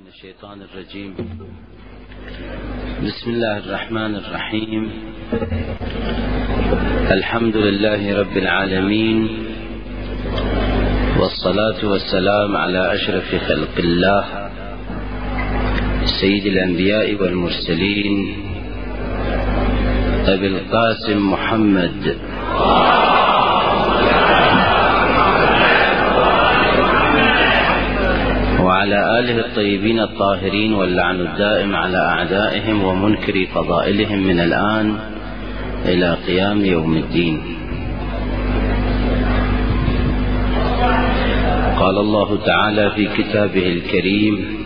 من الشيطان الرجيم. بسم الله الرحمن الرحيم. الحمد لله رب العالمين، والصلاة والسلام على أشرف خلق الله سيد الأنبياء والمرسلين أبي القاسم محمد وعلى آله الطيبين الطاهرين، واللعن الدائم على أعدائهم ومنكر فضائلهم من الآن إلى قيام يوم الدين. قال الله تعالى في كتابه الكريم: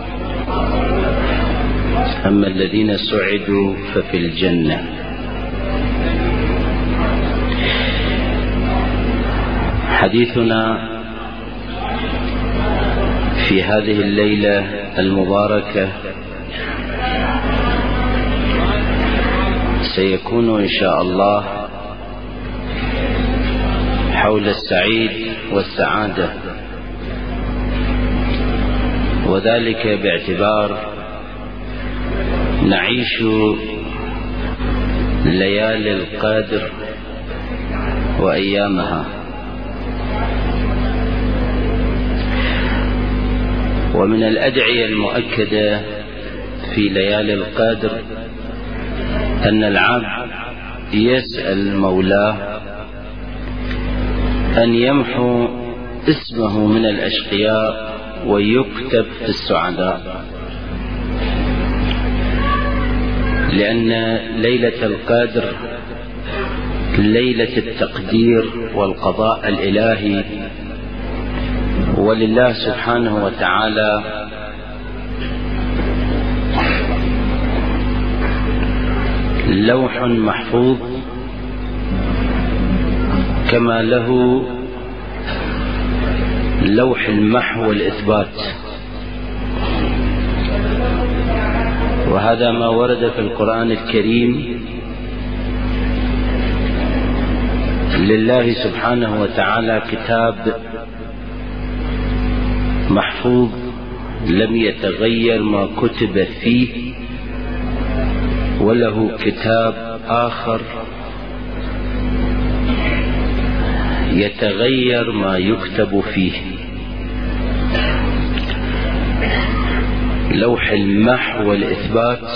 أما الذين سعدوا ففي الجنة. حديثنا في هذه الليلة المباركة سيكون إن شاء الله حول السعيد والسعادة، وذلك باعتبار نعيش ليالي القدر وأيامها. ومن الأدعية المؤكدة في ليالي القدر أن العبد يسأل مولاه أن يمحو اسمه من الأشقياء ويكتب في السعداء، لأن ليلة القدر ليلة التقدير والقضاء الإلهي، ولله سبحانه وتعالى لوح محفوظ كما له لوح المحو والإثبات، وهذا ما ورد في القرآن الكريم. لله سبحانه وتعالى كتاب محفوظ لم يتغير ما كتب فيه، وله كتاب آخر يتغير ما يكتب فيه. لوح المحو والإثبات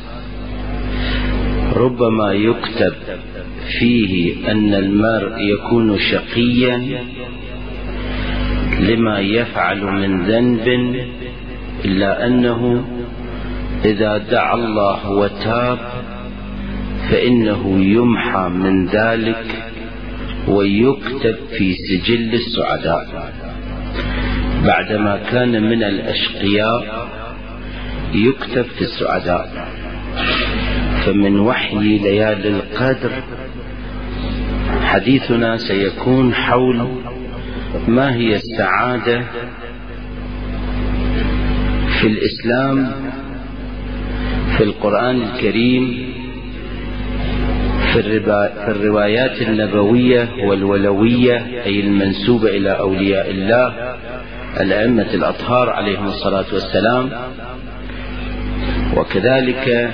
ربما يكتب فيه أن المرء يكون شقيا لما يفعل من ذنب، إلا أنه إذا دعا الله وتاب فإنه يمحى من ذلك ويكتب في سجل السعداء. بعدما كان من الأشقياء يكتب في السعداء. فمن وحي ليالي القدر حديثنا سيكون حول ما هي السعادة في الإسلام، في القرآن الكريم، في الروايات النبوية والولوية، أي المنسوبة إلى أولياء الله الأئمة الأطهار عليهم الصلاة والسلام، وكذلك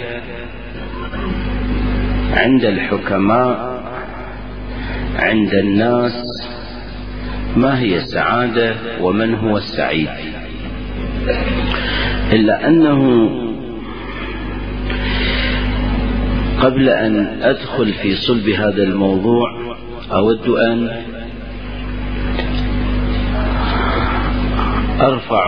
عند الحكماء، عند الناس، ما هي السعادة ومن هو السعيد. إلا أنه قبل أن أدخل في صلب هذا الموضوع أود أن أرفع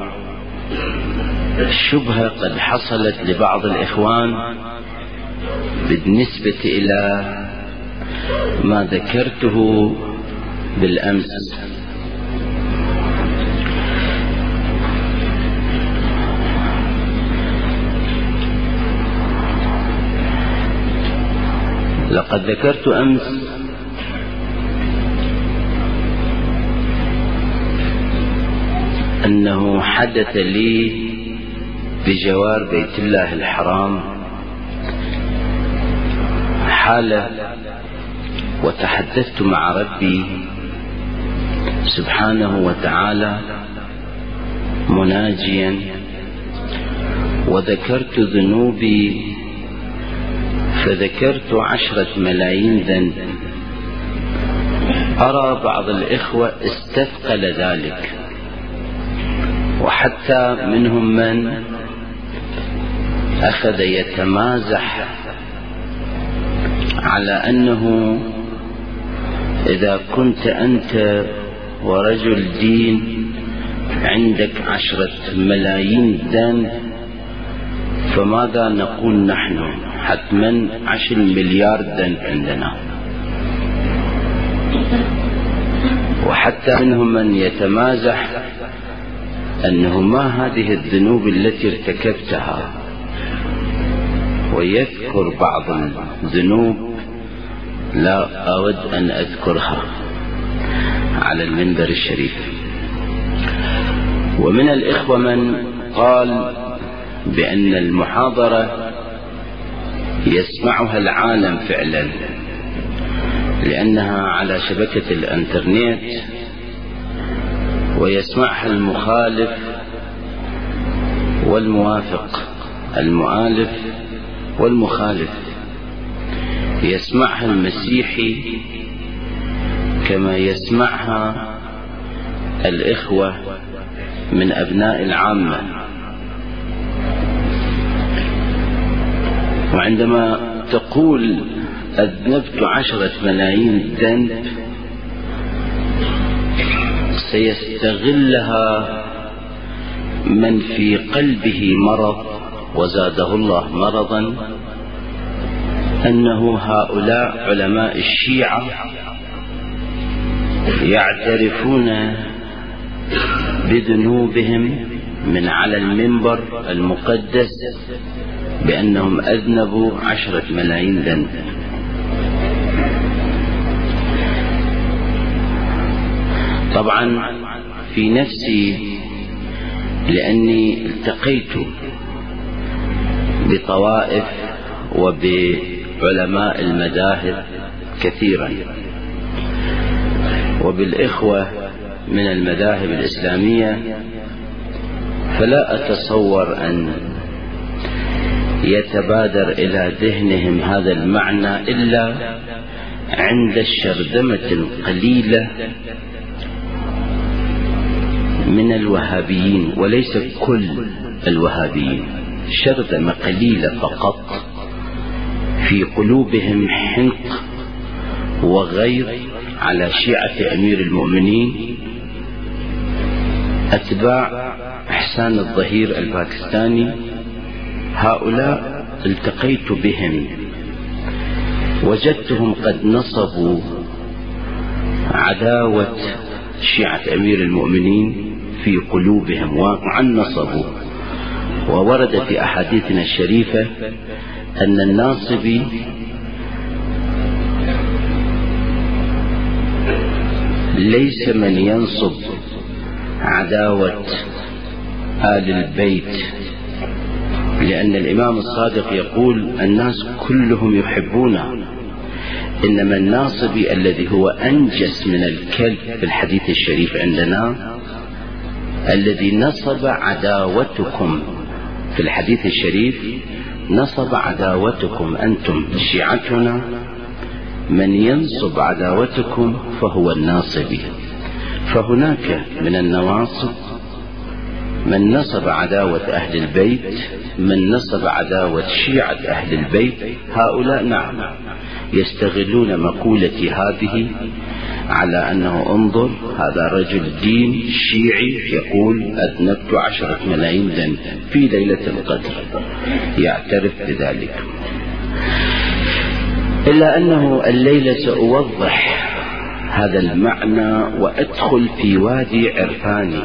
شبهة قد حصلت لبعض الإخوان بالنسبة إلى ما ذكرته بالأمس. لقد ذكرت أمس أنه حدث لي بجوار بيت الله الحرام حالة، وتحدثت مع ربي سبحانه وتعالى مناجيا وذكرت ذنوبي فذكرت 10 ملايين ذنب. أرى بعض الإخوة استثقل ذلك، وحتى منهم من أخذ يتمازح على أنه إذا كنت أنت ورجل دين عندك 10 ملايين ذنب فماذا نقول نحن؟ حتما 10 مليار ذنب عندنا. وحتى منهم من يتمازح أنه ما هذه الذنوب التي ارتكبتها، ويذكر بعض الذنوب لا أود أن أذكرها على المنبر الشريف. ومن الإخوة من قال بأن المحاضرة يسمعها العالم فعلا لأنها على شبكة الانترنت، ويسمعها المخالف والموافق، المؤالف والمخالف، يسمعها المسيحي كما يسمعها الإخوة من أبناء العامة. وعندما تقول أذنبت 10 ملايين ذنب سيستغلها من في قلبه مرض وزاده الله مرضا، أنه هؤلاء علماء الشيعة يعترفون بذنوبهم من على المنبر المقدس بأنهم أذنبوا 10 ملايين ذنب. طبعا في نفسي لأني التقيت بطوائف وبعلماء المذاهب كثيرا، وبالإخوة من المذاهب الإسلامية، فلا أتصور أن يتبادر إلى ذهنهم هذا المعنى إلا عند الشرذمة القليلة من الوهابيين، وليس كل الوهابيين، شرذمة قليلة فقط في قلوبهم حنق وغير على شيعة أمير المؤمنين أتباع إحسان الظهير الباكستاني. هؤلاء التقيت بهم وجدتهم قد نصبوا عداوة شيعة أمير المؤمنين في قلوبهم وعن نصبوا. وورد في أحاديثنا الشريفة أن الناصبي ليس من ينصب عداوة آل البيت، لأن الإمام الصادق يقول الناس كلهم يحبونه، إنما الناصبي الذي هو أنجس من الكلب في الحديث الشريف عندنا، الذي نصب عداوتكم في الحديث الشريف، نصب عداوتكم أنتم شيعتنا، من ينصب عداوتكم فهو الناصبي. فهناك من النواصب من نصب عداوة أهل البيت، من نصب عداوة شيعة أهل البيت. هؤلاء نعم يستغلون مقولتي هذه على أنه انظر هذا رجل دين شيعي يقول أذنبت 10 ملايين ذنب في ليلة القدر، يعترف بذلك. إلا أنه الليلة سأوضح هذا المعنى وأدخل في وادي عرفاني،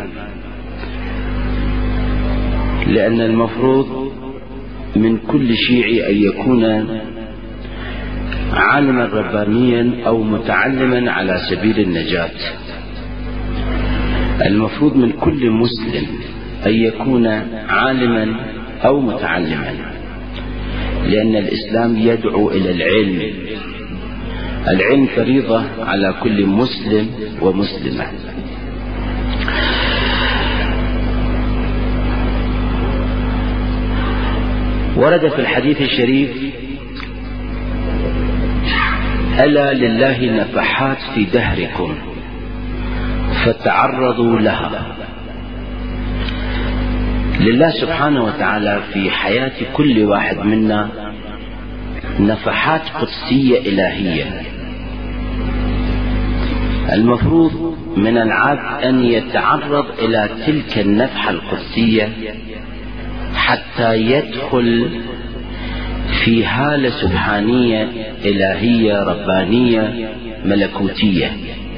لأن المفروض من كل شيعي أن يكون عالما ربانيا أو متعلما على سبيل النجاة. المفروض من كل مسلم أن يكون عالما أو متعلما، لأن الإسلام يدعو إلى العلم. العلم فريضة على كل مسلم ومسلمة. ورد في الحديث الشريف: ألا لله نفحات في دهركم فتعرضوا لها. لله سبحانه وتعالى في حياة كل واحد منا نفحات قدسية إلهية، المفروض من العبد أن يتعرض إلى تلك النفحة القدسية حتى يدخل في هالة سبحانية إلهية ربانية ملكوتية،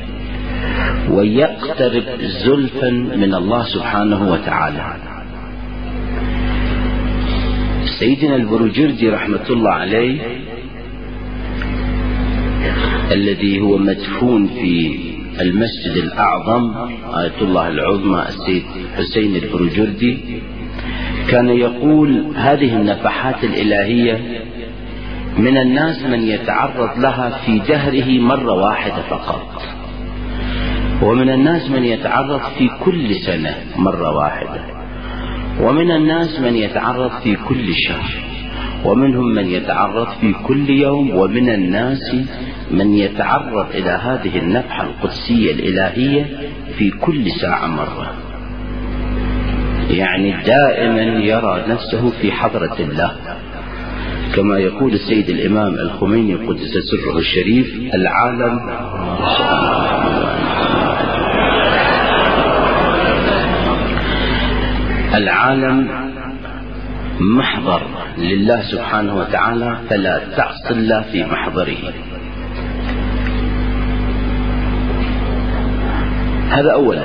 ويقترب زلفا من الله سبحانه وتعالى. سيدنا البروجردي رحمة الله عليه الذي هو مدفون في المسجد الأعظم آية الله العظمى السيد حسين البروجردي، كان يقول: هذه النفحات الإلهية من الناس من يتعرض لها في دهره مرة واحدة فقط، ومن الناس من يتعرض في كل سنة مرة واحدة، ومن الناس من يتعرض في كل شهر، ومنهم من يتعرض في كل يوم، ومن الناس من يتعرض إلى هذه النفحة القدسية الإلهية في كل ساعة مرة، يعني دائما يرى نفسه في حضرة الله، كما يقول السيد الإمام الخميني قدس سره الشريف: العالم محضر لله سبحانه وتعالى، فلا تعص الله في محضره. هذا أولا.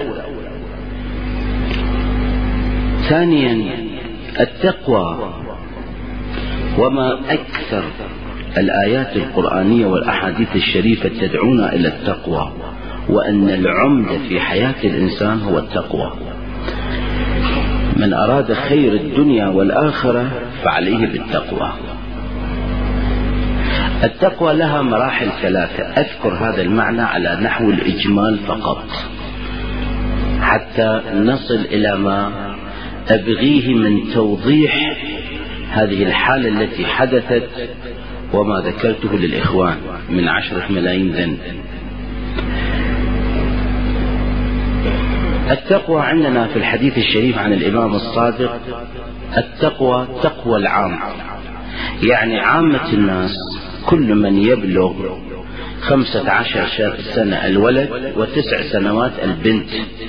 ثانيا، التقوى، وما أكثر الآيات القرآنية والأحاديث الشريفة تدعونا إلى التقوى، وأن العمدة في حياة الإنسان هو التقوى. من أراد خير الدنيا والآخرة فعليه بالتقوى. التقوى لها مراحل ثلاثة، أذكر هذا المعنى على نحو الإجمال فقط حتى نصل إلى ما أبغيه من توضيح هذه الحالة التي حدثت وما ذكرته للإخوان من 10 ملايين ذنب. التقوى عندنا في الحديث الشريف عن الإمام الصادق: التقوى تقوى العام، يعني عامة الناس كل من يبلغ 15 سنة الولد و9 سنوات البنت،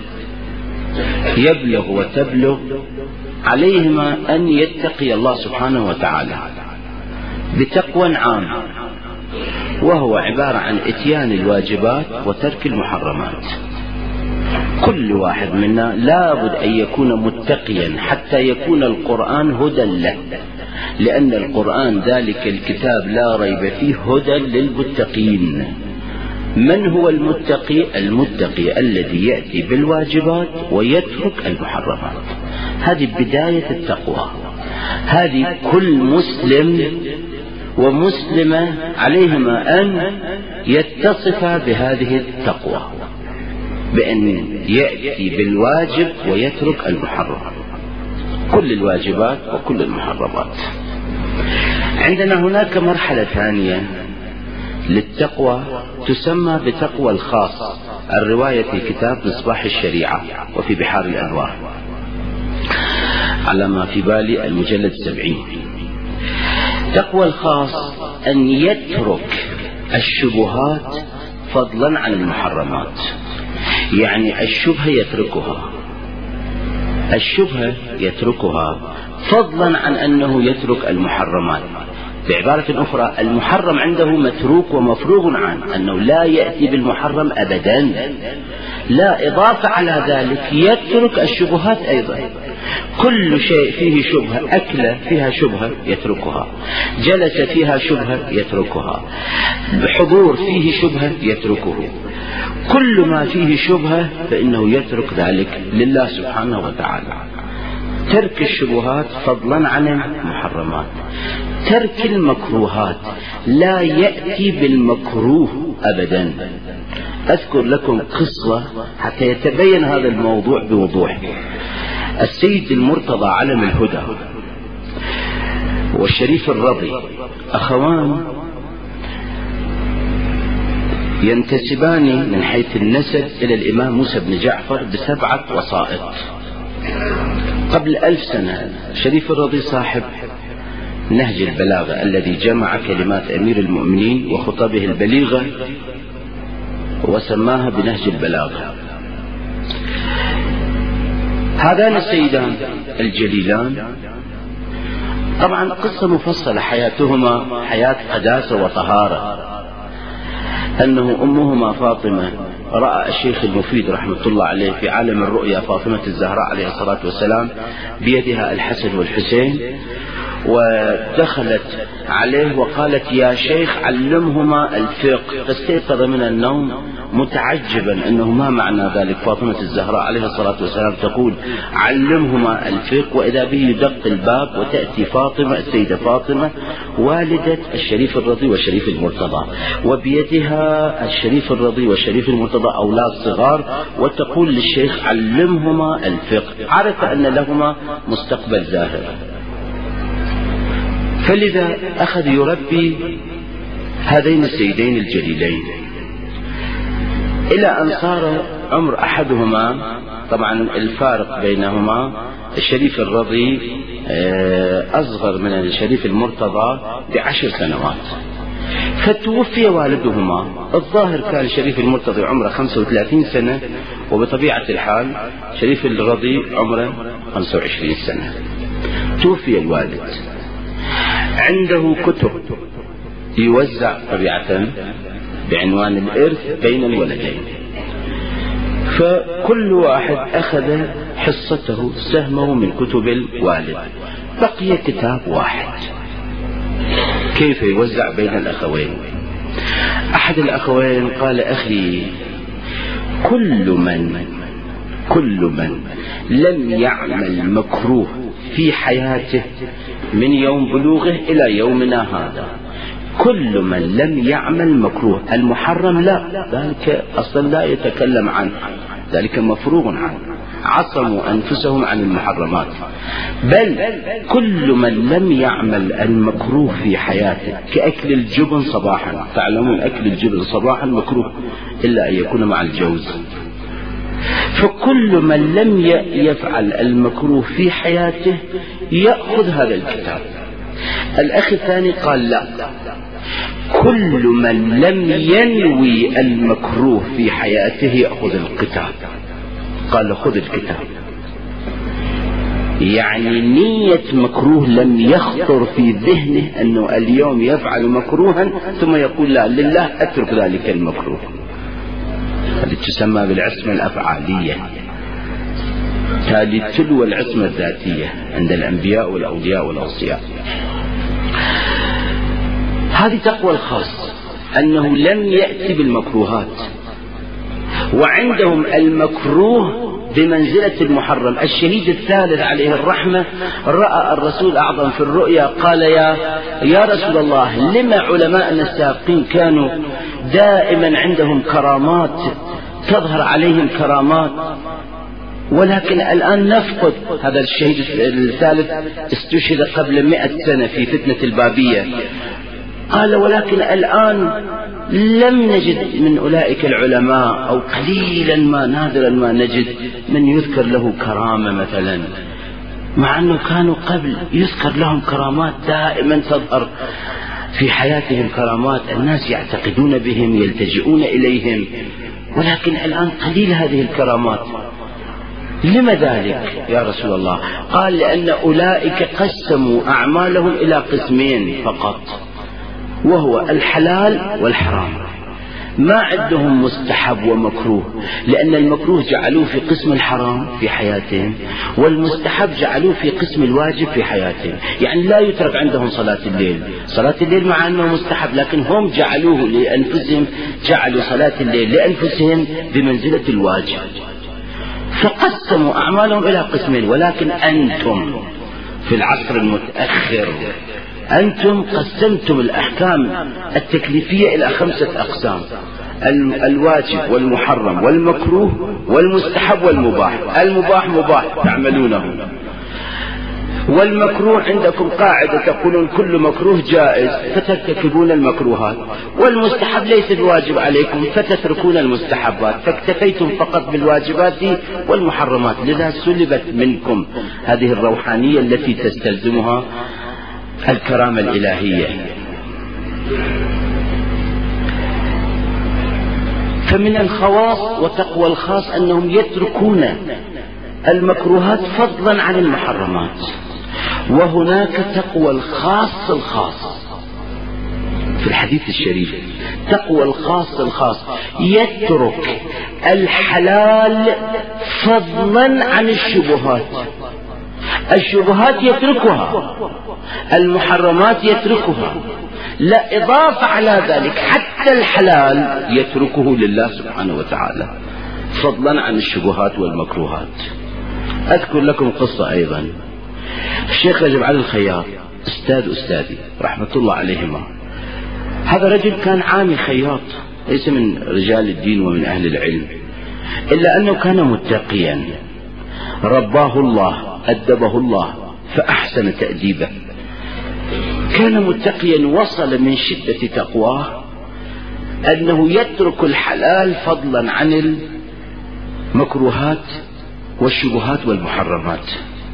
يبلغ وتبلغ، عليهما أن يتقي الله سبحانه وتعالى بتقوى عام، وهو عبارة عن إتيان الواجبات وترك المحرمات. كل واحد منا لابد أن يكون متقيا حتى يكون القرآن هدى له، لأن القرآن ذلك الكتاب لا ريب فيه هدى للمتقين. من هو المتقي؟ المتقي الذي يأتي بالواجبات ويترك المحرمات. هذه بداية التقوى. هذه كل مسلم ومسلمة عليهما أن يتصفا بهذه التقوى، بأن يأتي بالواجب ويترك المحرم، كل الواجبات وكل المحرمات. عندنا هناك مرحلة ثانية للتقوى تسمى بتقوى الخاص، الرواية في كتاب مصباح الشريعة وفي بحار الأنوار على ما في بالي المجلد 70. تقوى الخاص أن يترك الشبهات فضلا عن المحرمات، يعني الشبهة يتركها، الشبهة يتركها فضلا عن أنه يترك المحرمات. بعبارة أخرى، المحرم عنده متروك ومفروغ عنه، أنه لا يأتي بالمحرم أبدا، لا إضافة على ذلك يترك الشبهات أيضا. كل شيء فيه شبهة، أكلة فيها شبهة يتركها، جلس فيها شبهة يتركها، حضور فيه شبهة يتركه، كل ما فيه شبهة فإنه يترك ذلك لله سبحانه وتعالى. ترك الشبهات فضلا عن المحرمات. ترك المكروهات، لا يأتي بالمكروه أبدا. أذكر لكم قصة حتى يتبين هذا الموضوع بوضوح. السيد المرتضى علم الهدى والشريف الرضي أخوان ينتسبان من حيث النسب إلى الإمام موسى بن جعفر ب7 وسائط. قبل 1000 سنة الشريف الرضي صاحب نهج البلاغة الذي جمع كلمات أمير المؤمنين وخطبه البليغة وسماها بنهج البلاغة. هذان السيدان الجليلان طبعا قصة مفصلة، حياتهما حياة قداسة وطهارة. أنه أمهما فاطمة رأى الشيخ المفيد رحمة الله عليه في عالم الرؤيا فاطمة الزهراء عليه الصلاة والسلام بيدها الحسن والحسين، ودخلت عليه وقالت يا شيخ علمهما الفقه، فاستيقظ من النوم متعجبا أنه ما معنى ذلك. فاطمة الزهراء عليه الصلاة والسلام تقول علمهما الفقه، وإذا به يدق الباب وتأتي فاطمة السيدة فاطمة والدة الشريف الرضي والشريف المرتضى، وبيدها الشريف الرضي والشريف المرتضى أولاد صغار، وتقول للشيخ علمهما الفقه. عرف أن لهما مستقبل زاهر، فلذا أخذ يربي هذين السيدين الجليلين إلى أن صار عمر أحدهما، طبعا الفارق بينهما الشريف الرضي أصغر من الشريف المرتضى ب10 سنوات، فتوفي والدهما. الظاهر كان الشريف المرتضي عمره 35 سنة، وبطبيعة الحال شريف الرضي عمره 25 سنة. توفي الوالد، عنده كتب يوزع طبيعة بعنوان الإرث بين الولدين، فكل واحد أخذ حصته سهمه من كتب الوالد، بقي كتاب واحد. كيف يوزع بين الأخوين؟ أحد الأخوين قال أخي كل من لم يعمل مكروه في حياته من يوم بلوغه إلى يومنا هذا، كل من لم يعمل مكروه، المحرم لا، ذلك أصلا لا يتكلم عنه، ذلك مفروغ عنه، عصموا أنفسهم عن المحرمات، بل كل من لم يعمل المكروه في حياته كأكل الجبن صباحا، تعلمون أكل الجبن صباحا مكروه إلا أن يكون مع الجوز، فكل من لم يفعل المكروه في حياته يأخذ هذا الكتاب. الأخ الثاني قال لا، كل من لم ينوي المكروه في حياته يأخذ الكتاب. قال خذ الكتاب، يعني نية مكروه لم يخطر في ذهنه أنه اليوم يفعل مكروها ثم يقول لا لله أترك ذلك المكروه. هذه تسمى بالعصمة الأفعالية، هذه تلو العصمة الذاتية عند الأنبياء والأولياء والأوصياء. هذه تقوى الخاص، أنه لم يأتي بالمكروهات، وعندهم المكروه بمنزلة المحرم. الشهيد الثالث عليه الرحمة رأى الرسول أعظم في الرؤيا، قال يا رسول الله، لما علماءنا السابقين كانوا دائما عندهم كرامات، تظهر عليهم كرامات، ولكن الآن نفقد. هذا الشهيد الثالث استشهد قبل 100 سنة في فتنة البابية. قال ولكن الآن لم نجد من أولئك العلماء، أو قليلا ما نادرا ما نجد من يذكر له كرامة مثلا، مع أنه كانوا قبل يذكر لهم كرامات دائما تظهر في حياتهم، كرامات الناس يعتقدون بهم يلتجئون إليهم، ولكن الآن قليل هذه الكرامات. لما ذلك يا رسول الله؟ قال لأن أولئك قسموا أعمالهم إلى قسمين فقط، وهو الحلال والحرام، ما عندهم مستحب ومكروه، لأن المكروه جعلوه في قسم الحرام في حياتهم، والمستحب جعلوه في قسم الواجب في حياتهم. يعني لا يترك عندهم صلاة الليل، صلاة الليل مع أنه مستحب، لكن هم جعلوه لأنفسهم، جعلوا صلاة الليل لأنفسهم بمنزلة الواجب، فقسموا أعمالهم إلى قسمين. ولكن أنتم في العصر المتأخر أنتم قسمتم الأحكام التكليفية إلى 5 أقسام: الواجب والمحرم والمكروه والمستحب والمباح. المباح مباح تعملونه، والمكروه عندكم قاعدة تقولون كل مكروه جائز فترتكبون المكروهات، والمستحب ليس بواجب عليكم فتتركون المستحبات، فاكتفيتم فقط بالواجبات والمحرمات، لذا سلبت منكم هذه الروحانية التي تستلزمها الكرامة الإلهية. فمن الخواص وتقوى الخاص أنهم يتركون المكروهات فضلا عن المحرمات. وهناك تقوى الخاص الخاص في الحديث الشريف، تقوى الخاص الخاص يترك الحلال فضلا عن الشبهات. الشبهات يتركها، المحرمات يتركها، لا إضافة على ذلك حتى الحلال يتركه لله سبحانه وتعالى فضلا عن الشبهات والمكروهات. أذكر لكم قصة أيضا. الشيخ رجب علي الخياط أستاذي رحمة الله عليهما، هذا رجل كان عامي خياط، ليس من رجال الدين ومن أهل العلم، إلا أنه كان متقيا، رباه الله أدبه الله فأحسن تأديبه، كان متقيا وصل من شدة تقواه أنه يترك الحلال فضلا عن المكروهات والشبهات والمحرمات.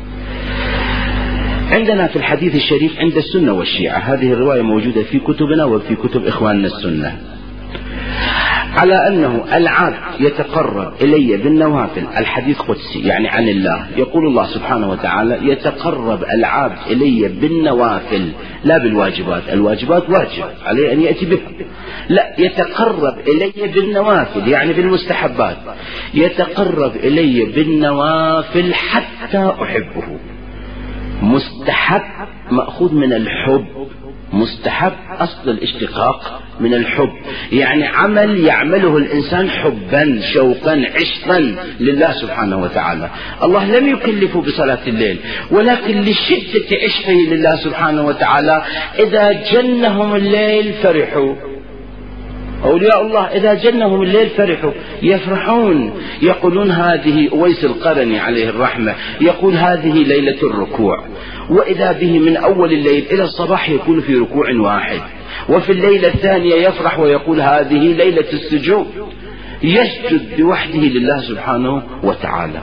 عندنا في الحديث الشريف عند السنة والشيعة، هذه الرواية موجودة في كتبنا وفي كتب إخواننا السنة، على أنه العبد يتقرب إلي بالنوافل، الحديث قدسي يعني عن الله، يقول الله سبحانه وتعالى يتقرب العبد إلي بالنوافل لا بالواجبات، الواجبات واجب عليه أن يأتي بها، لا، يتقرب إلي بالنوافل يعني بالمستحبات، يتقرب إلي بالنوافل حتى أحبه. مستحب مأخوذ من الحب، مستحب أصل الاشتقاق من الحب، يعني عمل يعمله الإنسان حبا شوقا عشقا لله سبحانه وتعالى. الله لم يكلفه بصلاة الليل، ولكن لشدة عشقه لله سبحانه وتعالى إذا جنهم الليل فرحوا. أولياء الله إذا جنهم الليل فرحوا، يفرحون، يقولون هذه، أويس القرني عليه الرحمة يقول هذه ليلة الركوع، وإذا به من أول الليل إلى الصباح يكون في ركوع واحد، وفي الليلة الثانية يفرح ويقول هذه ليلة السجود، يسجد بوحده لله سبحانه وتعالى.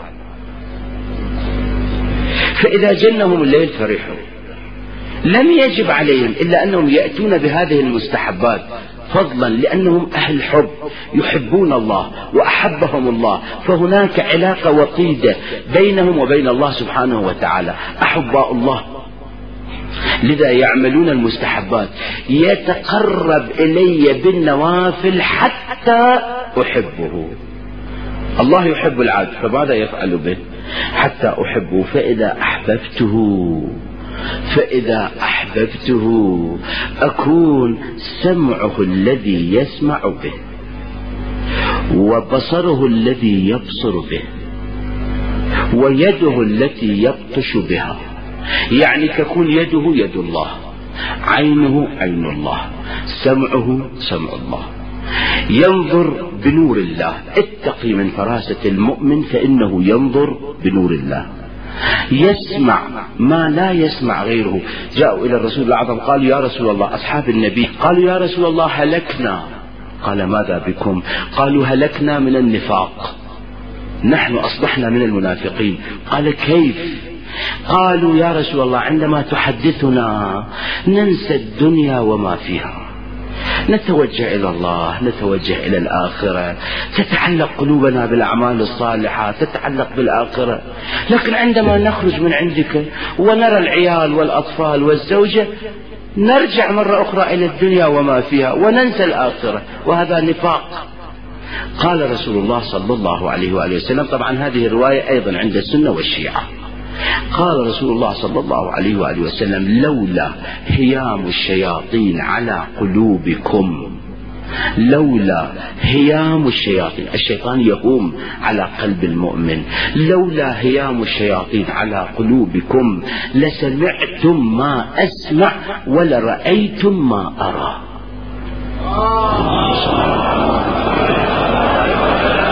فإذا جنهم الليل فرحوا، لم يجب عليهم إلا أنهم يأتون بهذه المستحبات فضلا لأنهم أهل حب، يحبون الله وأحبهم الله، فهناك علاقة وطيدة بينهم وبين الله سبحانه وتعالى، أحباء الله، لذا يعملون المستحبات. يتقرب إلي بالنوافل حتى أحبه. الله يحب العبد، فماذا يفعل به؟ حتى أحبه. فإذا أحببته أكون سمعه الذي يسمع به، وبصره الذي يبصر به، ويده التي يبطش بها، يعني تكون يده يد الله، عينه عين الله، سمعه سمع الله، ينظر بنور الله. اتقي من فراسة المؤمن فإنه ينظر بنور الله. يسمع ما لا يسمع غيره. جاءوا إلى الرسول الأعظم قالوا يا رسول الله، أصحاب النبي قالوا يا رسول الله هلكنا. قال ماذا بكم؟ قالوا هلكنا من النفاق، نحن أصبحنا من المنافقين. قال كيف؟ قالوا يا رسول الله عندما تحدثنا ننسى الدنيا وما فيها، نتوجه إلى الله، نتوجه إلى الآخرة، تتعلق قلوبنا بالأعمال الصالحة، تتعلق بالآخرة، لكن عندما نخرج من عندك ونرى العيال والأطفال والزوجة نرجع مرة أخرى إلى الدنيا وما فيها وننسى الآخرة، وهذا نفاق. قال رسول الله صلى الله عليه وآله وسلم، طبعا هذه الرواية أيضا عند السنة والشيعة، قال رسول الله صلى الله عليه وآله وسلم لولا هيام الشياطين على قلوبكم، لولا هيام الشياطين، الشيطان يقوم على قلب المؤمن، لولا هيام الشياطين على قلوبكم لسمعتم ما أسمع ولرأيتم ما أرى.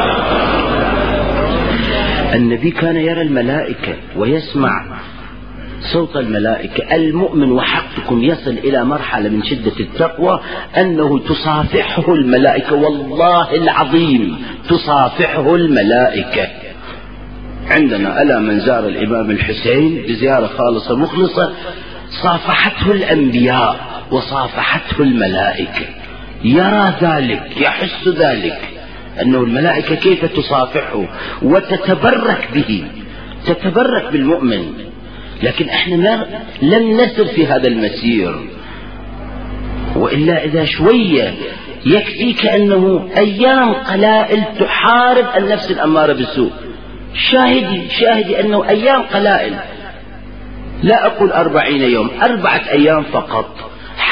النبي كان يرى الملائكة ويسمع صوت الملائكة. المؤمن وحقكم يصل إلى مرحلة من شدة التقوى أنه تصافحه الملائكة، والله العظيم تصافحه الملائكة. عندنا ألا من زار الإمام الحسين بزيارة خالصة مخلصة صافحته الأنبياء وصافحته الملائكة، يرى ذلك، يحس ذلك، أنه الملائكة كيف تصافحه وتتبرك به، تتبرك بالمؤمن. لكن احنا لم نسر في هذا المسير، وإلا إذا شوية يكفيك أنه أيام قلائل تحارب النفس الأمارة بالسوء. شاهدي أنه أيام قلائل، لا أقول 40 يوم، 4 أيام فقط.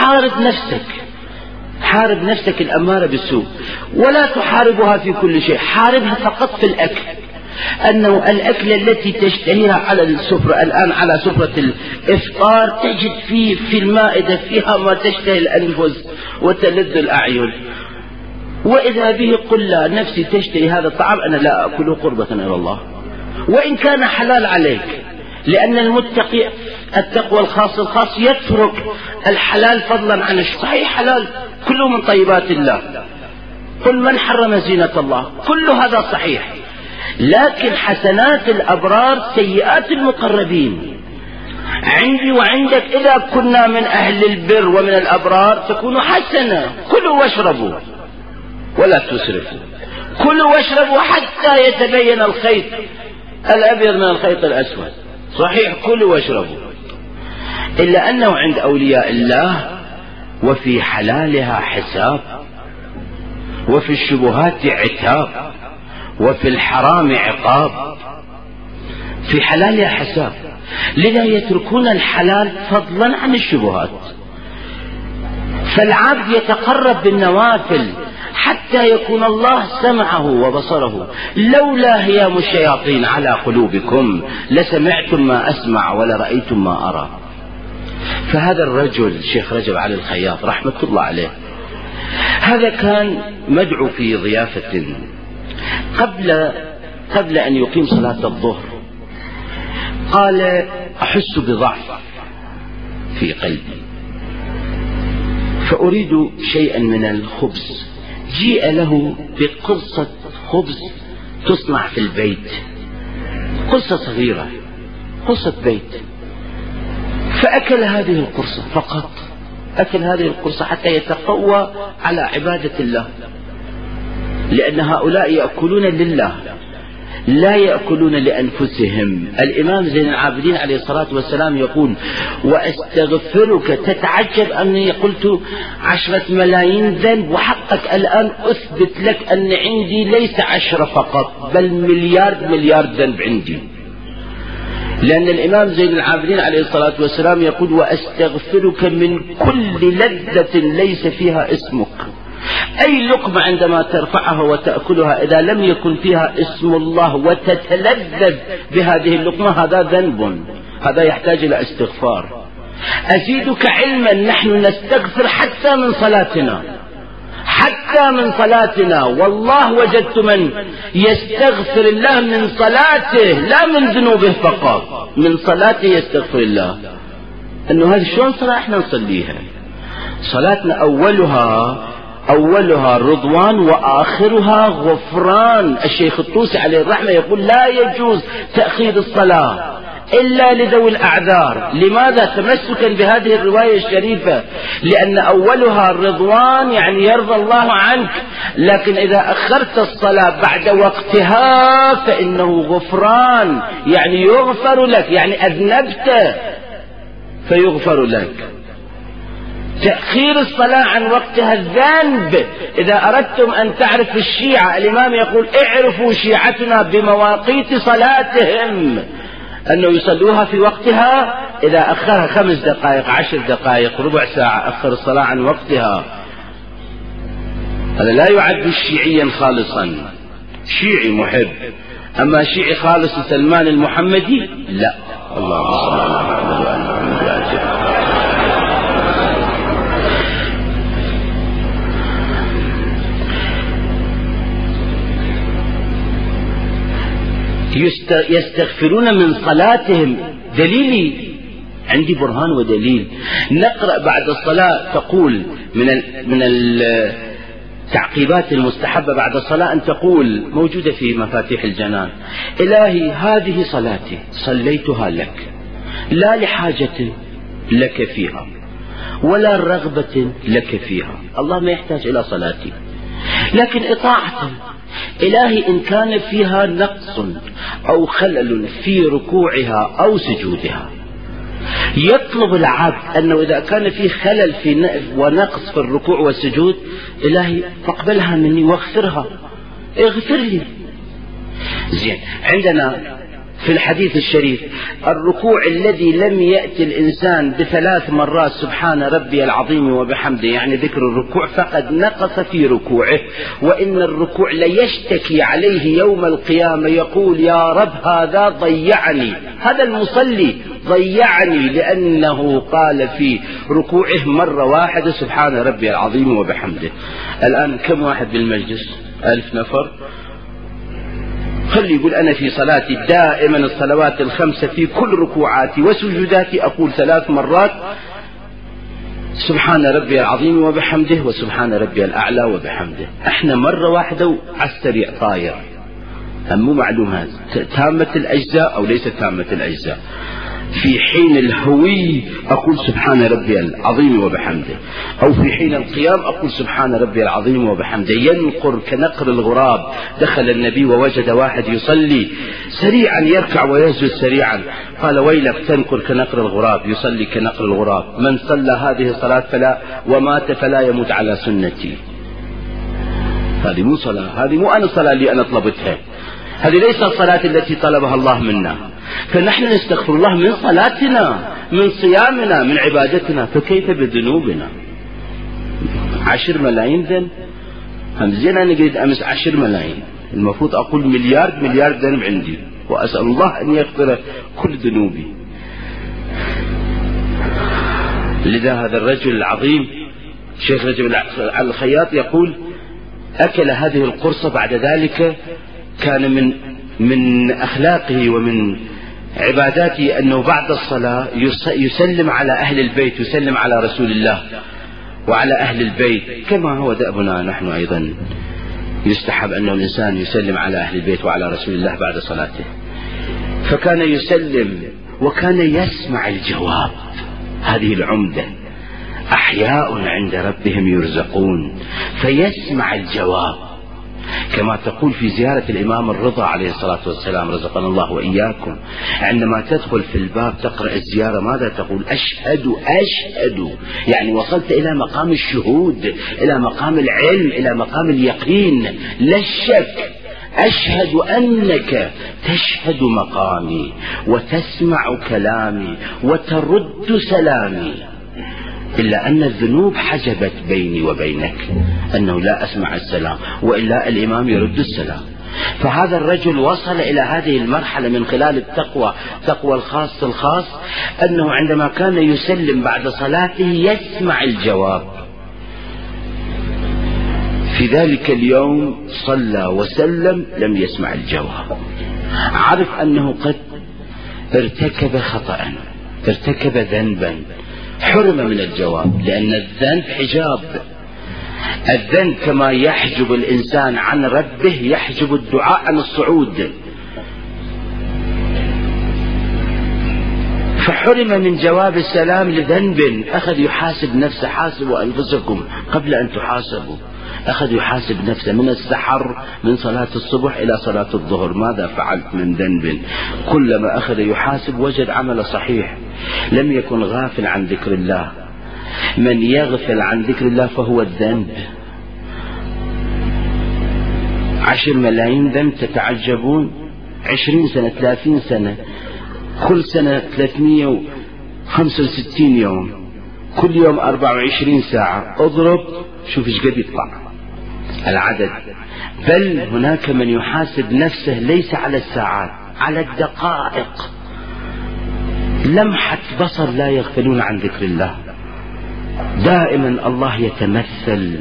حارب نفسك الأمارة بالسوء، ولا تحاربها في كل شيء، حاربها فقط في الأكل. أنه الأكل التي تشتهيها على السفرة الآن، على سفرة الإفطار، تجد في المائدة فيها ما تشتهي الأنفس وتلذ الأعين، وإذا به قل لا نفسي تشتهي هذا الطعام أنا لا أكله قربة إلى الله، وإن كان حلال عليك. لأن المتقي التقوى الخاص يترك الحلال فضلا عن الصحيح. حلال كله من طيبات الله، قل من حرم زينة الله، كل هذا صحيح. لكن حسنات الأبرار سيئات المقربين. عندي وعندك إذا كنا من أهل البر ومن الأبرار تكون حسنة. كلوا واشربوا ولا تسرفوا، كلوا واشربوا حتى يتبين الخيط الأبيض من الخيط الأسود. صحيح كلوا واشربوا، إلا أنه عند أولياء الله وفي حلالها حساب، وفي الشبهات عتاب، وفي الحرام عقاب. في حلالها حساب، لذا يتركون الحلال فضلا عن الشبهات. فالعبد يتقرب بالنوافل حتى يكون الله سمعه وبصره. لولا هيام الشياطين على قلوبكم لسمعتم ما أسمع ولرأيتم ما أرى. فهذا الرجل شيخ رجب علي الخياط رحمة الله عليه، هذا كان مدعو في ضيافة قبل أن يقيم صلاة الظهر. قال أحس بضعف في قلبي فأريد شيئا من الخبز. جيء له بقرصة خبز تصنع في البيت، قرصة صغيرة، قرصة بيت. فأكل هذه القرصة فقط، أكل هذه القرصة حتى يتقوى على عبادة الله، لأن هؤلاء يأكلون لله لا يأكلون لأنفسهم. الإمام زين العابدين عليه الصلاة والسلام يقول وأستغفرك، تتعجب أني قلت 10 ملايين ذنب، وحقك الآن أثبت لك أن عندي ليس 10 فقط بل مليار ذنب عندي. لأن الإمام زين العابدين عليه الصلاة والسلام يقول وأستغفرك من كل لذة ليس فيها اسمك. أي لقمة عندما ترفعها وتأكلها إذا لم يكن فيها اسم الله وتتلذذ بهذه اللقمة هذا ذنب، هذا يحتاج إلى استغفار. أزيدك علما، نحن نستغفر حتى من صلاتنا، والله وجدت من يستغفر الله من صلاته لا من ذنوبه فقط، من صلاته يستغفر الله. أنه هذه شلون صلاة احنا نصليها؟ صلاتنا أولها رضوان وآخرها غفران. الشيخ الطوسي عليه الرحمة يقول لا يجوز تأخير الصلاة إلا لذوي الأعذار. لماذا؟ تمسكا بهذه الرواية الشريفة، لأن أولها الرضوان يعني يرضى الله عنك، لكن إذا أخرت الصلاة بعد وقتها فإنه غفران، يعني يغفر لك، يعني أذنبت فيغفر لك. تأخير الصلاة عن وقتها الذنب. إذا أردتم أن تعرفوا الشيعة، الإمام يقول اعرفوا شيعتنا بمواقيت صلاتهم، أنه يصلوها في وقتها. إذا أخرها 5 دقائق 10 دقائق ربع ساعة أخر الصلاة عن وقتها، هذا لا يعد شيعيا خالصا، شيعي محب. أما شيعي خالص سلمان المحمدي لا. اللهم صل على محمد وعلى محمد. يستغفرون من صلاتهم. دليلي عندي برهان ودليل. نقرأ بعد الصلاة، تقول من التعقيبات المستحبة بعد الصلاة أن تقول، موجودة في مفاتيح الجنان: إلهي هذه صلاتي صليتها لك، لا لحاجة لك فيها ولا رغبة لك فيها. الله ما يحتاج إلى صلاتي، لكن إطاعة. إلهي إن كان فيها نقص أو خلل في ركوعها أو سجودها، يطلب العبد أنه إذا كان في خلل ونقص في الركوع والسجود، إلهي فاقبلها مني واغفرها، اغفر لي. زين، عندنا في الحديث الشريف الركوع الذي لم يأتي الإنسان ب3 مرات سبحان ربي العظيم وبحمده، يعني ذكر الركوع، فقد نقص في ركوعه، وإن الركوع ليشتكي عليه يوم القيامة، يقول يا رب هذا ضيعني، هذا المصلي ضيعني، لأنه قال في ركوعه مرة واحدة سبحان ربي العظيم وبحمده. الآن كم واحد بالمجلس؟ 1000 نفر. خلي يقول أنا في صلاتي دائما الصلوات الخمسة في كل ركوعاتي وسجوداتي أقول 3 مرات سبحان ربي العظيم وبحمده وسبحان ربي الأعلى وبحمده. احنا مرة واحدة وعلى السريع طاير. مو معلوم هذا تامة الأجزاء أو ليست تامة الأجزاء. في حين الهوي أقول سبحان ربي العظيم وبحمده، أو في حين القيام أقول سبحان ربي العظيم وبحمده. ينقر كنقر الغراب. دخل النبي ووجد واحد يصلي سريعا يركع ويسجد سريعا، قال ويلك تنقر كنقر الغراب، يصلي كنقر الغراب. من صلى هذه الصلاة ومات فلا يموت على سنتي. هذه مو صلاة، هذه مو أنا الصلاة اللي أنا طلبتها، هذه ليست الصلاة التي طلبها الله منا. فنحن نستغفر الله من صلاتنا، من صيامنا، من عبادتنا، فكيف بذنوبنا؟ 10 ملايين ذنب. همزين أنا قلت أمس 10 ملايين، المفروض أقول مليار ذنب عندي، وأسأل الله أن يغفر كل ذنوبي. لذا هذا الرجل العظيم شيخ رجب الخياط يقول أكل هذه القرصة، بعد ذلك كان من أخلاقه ومن عباداته أنه بعد الصلاة يسلم على أهل البيت، يسلم على رسول الله وعلى أهل البيت، كما هو دأبنا نحن أيضا. يستحب أن الإنسان يسلم على أهل البيت وعلى رسول الله بعد صلاته. فكان يسلم وكان يسمع الجواب. هذه العمدة، أحياء عند ربهم يرزقون، فيسمع الجواب. كما تقول في زيارة الإمام الرضا عليه الصلاة والسلام رزقنا الله وإياكم، عندما تدخل في الباب تقرأ الزيارة ماذا تقول؟ أشهد، يعني وصلت إلى مقام الشهود، إلى مقام العلم، إلى مقام اليقين، لا الشك. أشهد أنك تشهد مقامي وتسمع كلامي وترد سلامي، إلا أن الذنوب حجبت بيني وبينك، أنه لا أسمع السلام، وإلا الإمام يرد السلام. فهذا الرجل وصل إلى هذه المرحلة من خلال التقوى، تقوى الخاص، أنه عندما كان يسلم بعد صلاته يسمع الجواب. في ذلك اليوم صلى وسلم لم يسمع الجواب، عرف أنه قد ارتكب خطأ، ارتكب ذنبا، حرم من الجواب، لأن الذنب حجاب. الذنب كما يحجب الإنسان عن ربه يحجب الدعاء عن الصعود. فحرم من جواب السلام لذنب. أخذ يحاسب نفسه، حاسبوا أنفسكم قبل أن تحاسبوا. أخذ يحاسب نفسه من السحر، من صلاة الصبح إلى صلاة الظهر، ماذا فعلت من ذنب؟ كلما أخذ يحاسب وجد عمل صحيح، لم يكن غافل عن ذكر الله. من يغفل عن ذكر الله فهو الذنب. 10 ملايين ذنب تتعجبون، 20 سنة 30 سنة، كل سنة 365 يوم، كل يوم 24 ساعة، اضرب شوف ايش قد يطلع العدد. بل هناك من يحاسب نفسه ليس على الساعات، على الدقائق، لمحة بصر لا يغفلون عن ذكر الله. دائما الله يتمثل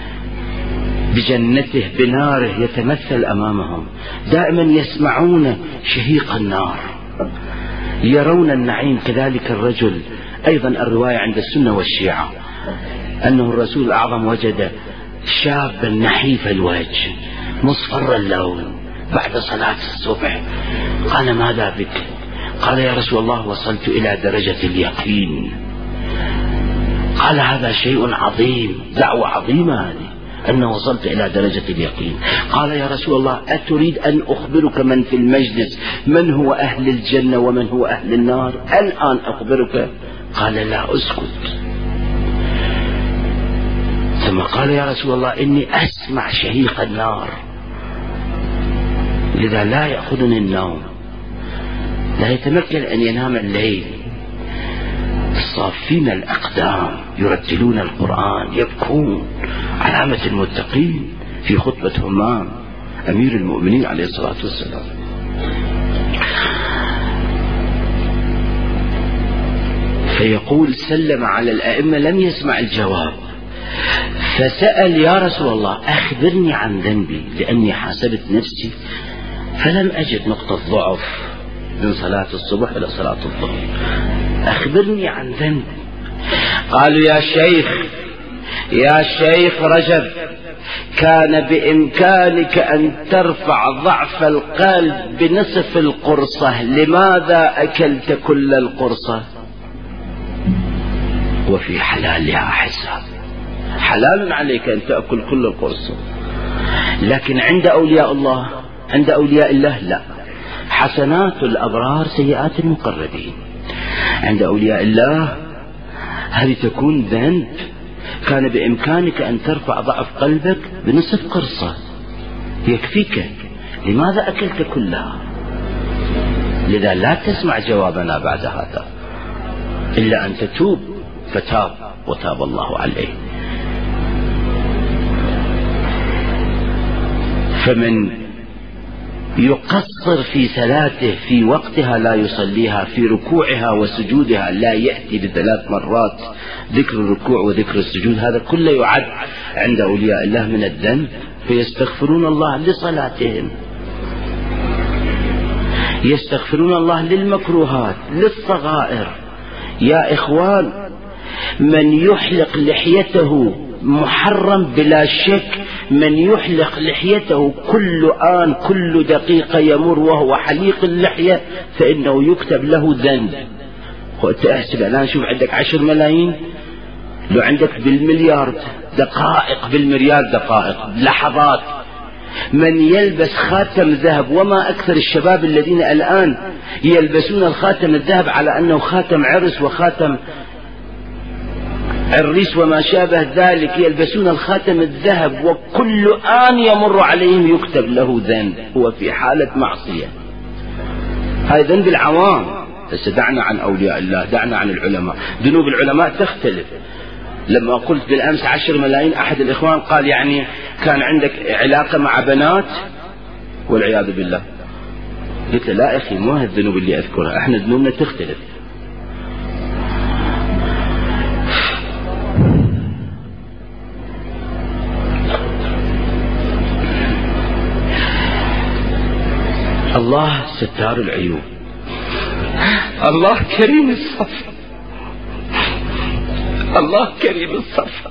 بجنته، بناره، يتمثل أمامهم. دائما يسمعون شهيق النار، يرون النعيم. كذلك الرجل أيضا الرواية عند السنة والشيعة أنه الرسول الأعظم وجد شابا نحيف الوجه مصفر اللون بعد صلاة الصبح، قال ماذا بك؟ قال يا رسول الله وصلت إلى درجة اليقين. قال هذا شيء عظيم، دعوة عظيمة هذه، أن وصلت إلى درجة اليقين. قال يا رسول الله أتريد أن أخبرك من في المجلس من هو أهل الجنة ومن هو أهل النار؟ الآن أخبرك. قال لا أسكت. ثم قال يا رسول الله إني أسمع شهيق النار، لذا لا يأخذني النوم، لا يتمكن أن ينام الليل. الصافين الأقدام يرتلون القرآن يبكون، علامة المتقين في خطبة همام أمير المؤمنين عليه الصلاة والسلام. فيقول سلم على الأئمة لم يسمع الجواب، فسأل يا رسول الله أخبرني عن ذنبي، لأني حاسبت نفسي فلم أجد نقطة ضعف من صلاة الصبح إلى صلاة الظهر، أخبرني عن ذنبي. قالوا يا شيخ رجب، كان بإمكانك أن ترفع ضعف القلب بنصف القرصة، لماذا أكلت كل القرصة؟ وفي حلالها حساب، حلال عليك أن تأكل كل القرصة، لكن عند أولياء الله، عند أولياء الله لا، حسنات الأبرار سيئات المقربين. عند أولياء الله هذه تكون ذنب. كان بإمكانك أن ترفع ضعف قلبك بنصف قرصة يكفيك، لماذا أكلت كلها؟ لذا لا تسمع جوابنا بعد هذا إلا أن تتوب، فتاب وتاب الله عليه. فمن يقصر في صلاته في وقتها لا يصليها، في ركوعها وسجودها لا يأتي ب3 مرات ذكر الركوع وذكر السجود، هذا كله يعد عند أولياء الله من الذنب، فيستغفرون الله لصلاتهم، يستغفرون الله للمكروهات للصغائر. يا إخوان، من يحلق لحيته محرم بلا شك، من يحلق لحيته كل آن كل دقيقة يمر وهو حليق اللحية فإنه يكتب له ذنب. وتحسب الآن، شوف عندك 10 ملايين، لو عندك بالمليار دقائق، بالمليار دقائق لحظات. من يلبس خاتم ذهب، وما أكثر الشباب الذين الآن يلبسون الخاتم الذهب على أنه خاتم عرس وخاتم الريس وما شابه ذلك، يلبسون الخاتم الذهب وكل آن يمر عليهم يكتب له ذنب، هو في حالة معصية. هذا ذنب العوام. بس دعنا عن أولياء الله، دعنا عن العلماء. ذنوب العلماء تختلف. لما قلت بالأمس 10 ملايين، أحد الإخوان قال يعني كان عندك علاقة مع بنات والعياذ بالله. قلت له لا أخي، مو هالذنوب اللي أذكرها، احنا ذنوبنا تختلف. الله ستار العيوب، الله كريم الصف، الله كريم الصف.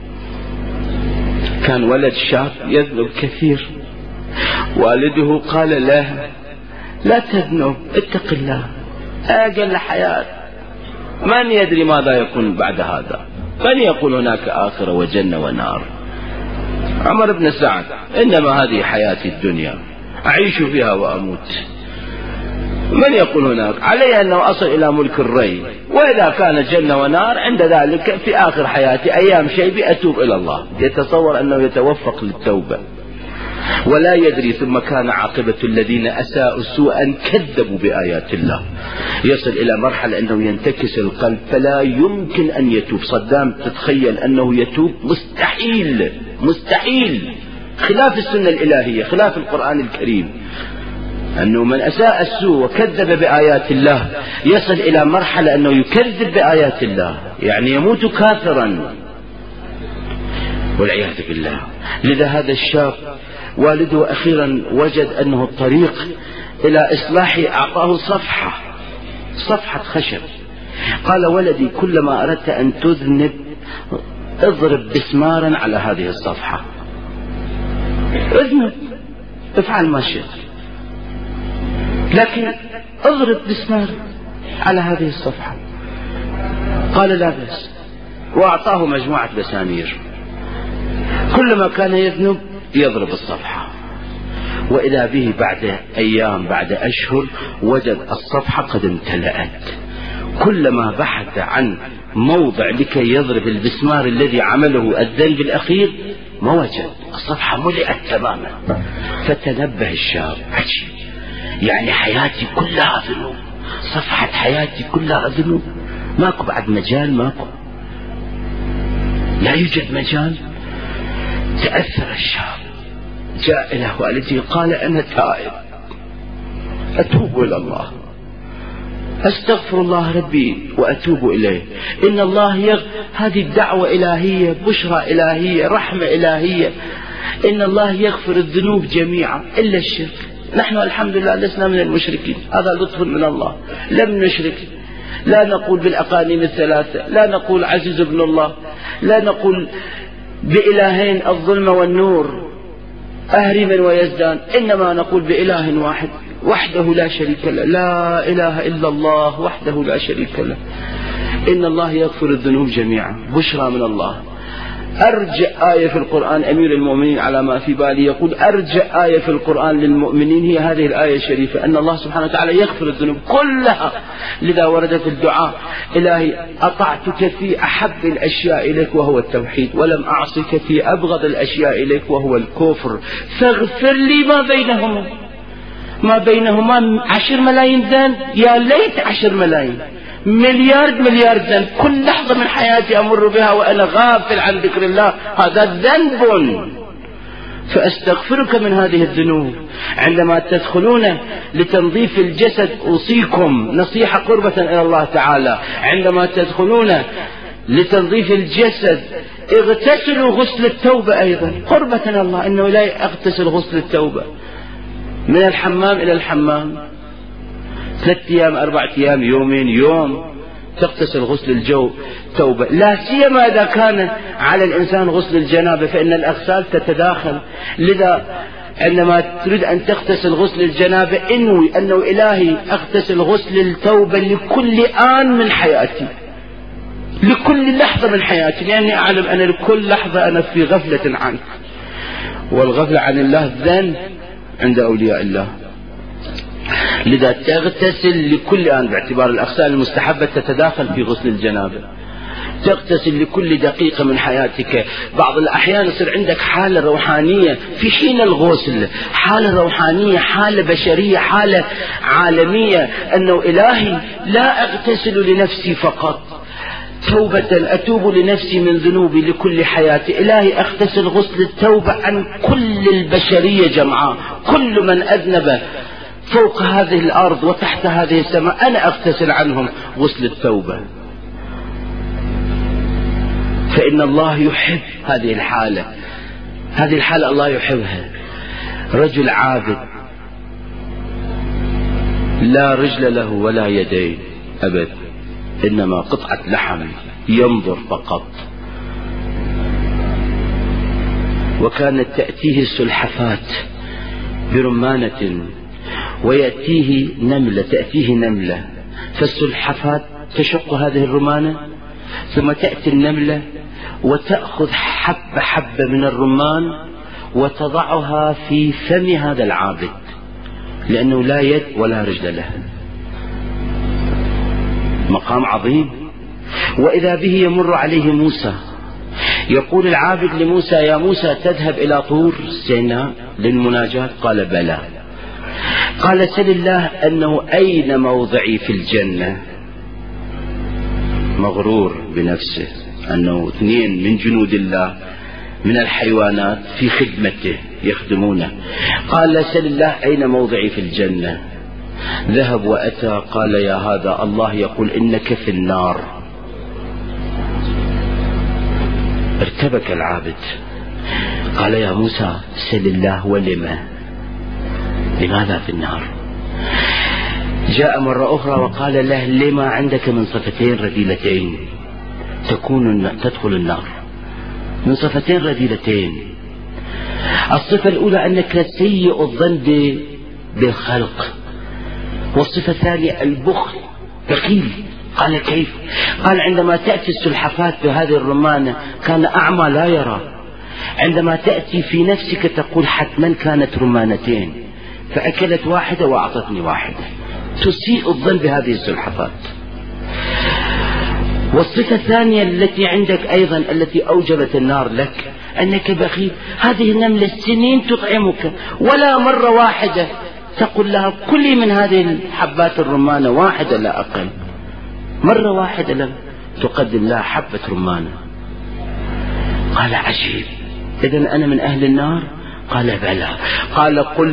كان ولد شاب يذنب كثير، والده قال له لا تذنب، اتق الله، أقل حياة، من يدري ماذا يكون بعد هذا، من يقول هناك آخرة وجنة ونار. عمر بن سعد، إنما هذه حياتي الدنيا أعيش فيها وأموت، من يقول هناك، علي أنه أصل إلى ملك الري، وإذا كان جنة ونار عند ذلك في آخر حياتي أيام شيبي أتوب إلى الله. يتصور أنه يتوفق للتوبة ولا يدري. ثم كان عاقبة الذين أساءوا سوءا كذبوا بآيات الله. يصل إلى مرحلة أنه ينتكس القلب فلا يمكن أن يتوب. صدام تتخيل أنه يتوب؟ مستحيل، مستحيل، خلاف السنة الإلهية، خلاف القرآن الكريم، أنه من أساء السوء وكذب بآيات الله يصل إلى مرحلة أنه يكذب بآيات الله، يعني يموت كافرا والعياذ بالله. لذا هذا الشاب والده أخيرا وجد أنه الطريق إلى إصلاحه، أعطاه صفحة صفحة خشب. قال ولدي كلما أردت أن تذنب اضرب بسمارا على هذه الصفحة، اذنب، افعل ما شئت، لكن اضرب بسمار على هذه الصفحة. قال لا بأس، وأعطاه مجموعة بسامير، كلما كان يذنب يضرب الصفحة. وإذا به بعد أيام بعد أشهر وجد الصفحة قد امتلأت. كلما بحث عن موضع لكي يضرب البسمار الذي عمله الذنب الأخير ما وجد، الصفحة ملئت تماما. فتنبه الشاب، عجيب، يعني حياتي كلها ذنوب، صفحة حياتي كلها ذنوب، ماكو بعد مجال، ماكو، لا يوجد مجال. تأثر الشاب، جاء إلى والده قال أنا تائب أتوب إلى الله، أستغفر الله ربي وأتوب إليه. إن الله هذه الدعوة إلهية، بشرى إلهية، رحمة إلهية. إن الله يغفر الذنوب جميعا إلا الشرك. نحن الحمد لله لسنا من المشركين، هذا لطف من الله، لم نشرك، لا نقول بالأقانيم الثلاثة، لا نقول عزيز ابن الله، لا نقول بإلهين الظلم والنور أهرما ويزدان، إنما نقول بإله واحد وحده لا شريك له، لا إله إلا الله وحده لا شريك له. إن الله يغفر الذنوب جميعا، بشرى من الله. أرجع آية في القرآن أمير المؤمنين على ما في بالي يقول أرجع آية في القرآن للمؤمنين هي هذه الآية الشريفة، أن الله سبحانه وتعالى يغفر الذنوب كلها. لذا ورد في الدعاء إلهي أطعتك في أحب الأشياء إليك وهو التوحيد، ولم أعصك في أبغض الأشياء إليك وهو الكفر، فاغفر لي ما بينهما 10 ملايين ذنب، يا ليت 10 ملايين، مليار ذنب، كل لحظة من حياتي أمر بها وأنا غافل عن ذكر الله، هذا ذنب، فأستغفرك من هذه الذنوب. عندما تدخلون لتنظيف الجسد أوصيكم نصيحة قربة إلى الله تعالى، عندما تدخلون لتنظيف الجسد اغتسلوا غسل التوبة أيضا قربة إلى الله، إنه لا أغتسل غسل التوبة من الحمام إلى الحمام 3 أيام 4 أيام يومين يوم تغتسل غسل الجو توبة، لا سيما إذا كان على الإنسان غسل الجنابة فإن الأغسال تتداخل. لذا عندما تريد أن تغتسل غسل الجنابة انوي أنه إلهي أغتسل غسل التوبة لكل آن من حياتي، لكل لحظة من حياتي، لأني أعلم أن لكل لحظة أنا في غفلة عنك، والغفلة عن الله ذنب عند أولياء الله. لذا تغتسل لكل آن باعتبار الأغسال المستحبة تتداخل في غسل الجنابة، تغتسل لكل دقيقة من حياتك. بعض الأحيان يصير عندك حالة روحانية في حين الغسل، حالة روحانية، حالة بشرية، حالة عالمية، أنه إلهي لا أغتسل لنفسي فقط توبة أتوب لنفسي من ذنوبي لكل حياتي، إلهي أغتسل غسل التوبة عن كل البشرية جمعاء، كل من أذنب فوق هذه الأرض وتحت هذه السماء أنا أغتسل عنهم غسل التوبة. فإن الله يحب هذه الحالة، هذه الحالة الله يحبها. رجل عابد لا رجل له ولا يدين أبد، إنما قطعة لحم ينظر فقط. وكانت تأتيه السلحفات برمانة ويأتيه نملة، تأتيه نملة، فالسلحفات تشق هذه الرمانة ثم تأتي النملة وتأخذ حبة من الرمان وتضعها في فم هذا العابد، لأنه لا يد ولا رجل له، مقام عظيم. وإذا به يمر عليه موسى، يقول العابد لموسى يا موسى تذهب إلى طور سيناء للمناجاة؟ قال بلى. قال سل الله أنه أين موضعي في الجنة؟ مغرور بنفسه أنه 2 من جنود الله من الحيوانات في خدمته يخدمونه. قال سل الله أين موضعي في الجنة؟ ذهب وأتى قال يا هذا الله يقول إنك في النار. ارتبك العابد، قال يا موسى سل الله ولما؟ لماذا في النار؟ جاء مرة أخرى وقال له: لما عندك من صفتين رذيلتين تدخل النار؟ من صفتين رذيلتين. الصفة الأولى أنك سيء الظن بالخلق، والصفة الثانية البخل، بخيل. قال: كيف؟ قال: عندما تأتي السلحفاة بهذه الرمانة كان أعمى لا يرى، عندما تأتي في نفسك تقول حتما كانت رمانتين، فأكلت واحدة وأعطتني واحدة. تسيء الظن بهذه السلحفاة. والصفة الثانية التي عندك أيضا التي أوجبت النار لك أنك بخيل. هذه النملة السنين تطعمك ولا مرة واحدة تقول لها كلي من هذه الحبات الرمانة واحدة لا أقل، مرة واحدة لم تقدم لها حبة رمانة. قال: عجيب، إذن أنا من أهل النار؟ قال: بلى. قال: قل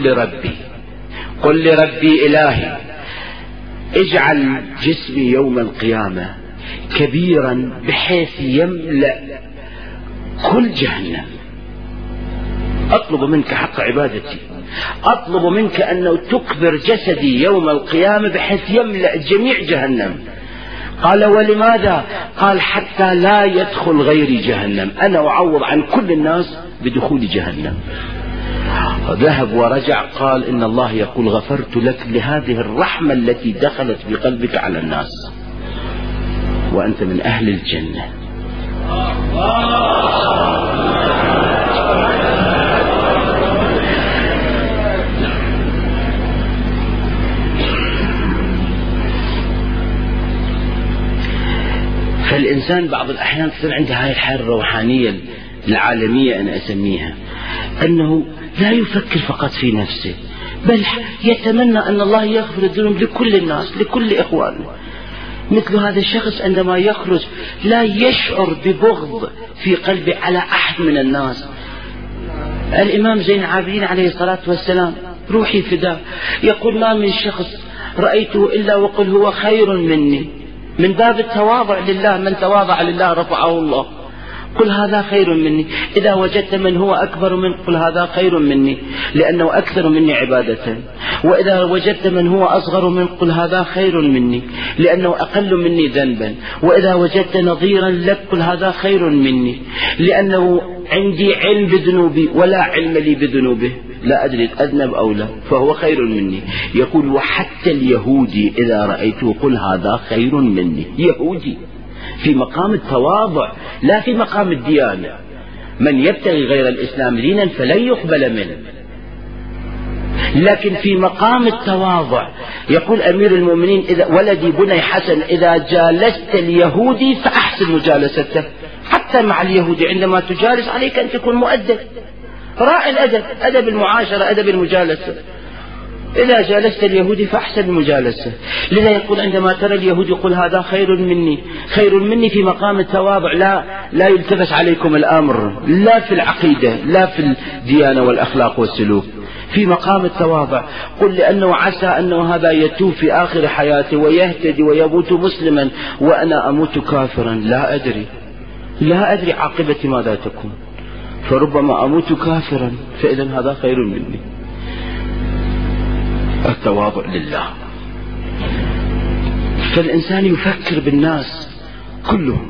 لربي إلهي اجعل جسمي يوم القيامة كبيرا بحيث يملأ كل جهنم. أطلب منك حق عبادتي، أطلب منك أن تكبر جسدي يوم القيامة بحيث يملأ جميع جهنم. قال: ولماذا؟ قال: حتى لا يدخل غيري جهنم، أنا أعوض عن كل الناس بدخول جهنم. ذهب ورجع قال: إن الله يقول: غفرت لك لهذه الرحمة التي دخلت بقلبك على الناس، وأنت من أهل الجنة. فالإنسان بعض الأحيان تصير عنده هاي الحالة الروحانية العالمية أنا أسميها، أنه لا يفكر فقط في نفسه، بل يتمنى أن الله يغفر الذنوب لكل الناس، لكل إخوانه. مثل هذا الشخص عندما يخرج لا يشعر ببغض في قلبه على أحد من الناس. الإمام زين العابدين عليه الصلاة والسلام روحي فداه يقول: ما من شخص رأيته إلا وقل هو خير مني، من باب التواضع لله، من تواضع لله رفعه الله. قل هذا خير مني. إذا وجدت من هو أكبر منك قل هذا خير مني لأنه أكثر مني عبادة، وإذا وجدت من هو أصغر منك قل هذا خير مني لأنه أقل مني ذنبا، وإذا وجدت نظيرا لك قل هذا خير مني لأنه عندي علم بذنوبي ولا علم لي بذنوبه، لا أدري أذنب أو لا، فهو خير مني. يقول: وحتى اليهودي إذا رأيته قل هذا خير مني. يهودي في مقام التواضع لا في مقام الديانة. من يبتغي غير الإسلام دينا فلن يقبل منه، لكن في مقام التواضع يقول أمير المؤمنين: إذا ولدي بني حسن إذا جالست اليهودي فأحسن مجالسته. حتى مع اليهودي عندما تجالس عليك أن تكون مؤدب، راعي الأدب، أدب المعاشرة، أدب المجالسة. إذا جالست اليهودي فأحسن المجالسة. لذا يقول عندما ترى اليهودي قل هذا خير مني، خير مني في مقام التواضع، لا يلتبس عليكم الأمر، لا في العقيدة لا في الديانة والأخلاق والسلوك، في مقام التواضع. قل لأنه عسى أنه هذا يتوب في آخر حياته ويهتدي ويموت مسلما وأنا أموت كافرا، لا أدري عاقبتي ماذا تكون، فربما أموت كافرا، فإذا هذا خير مني. التواضع لله. فالإنسان يفكر بالناس كلهم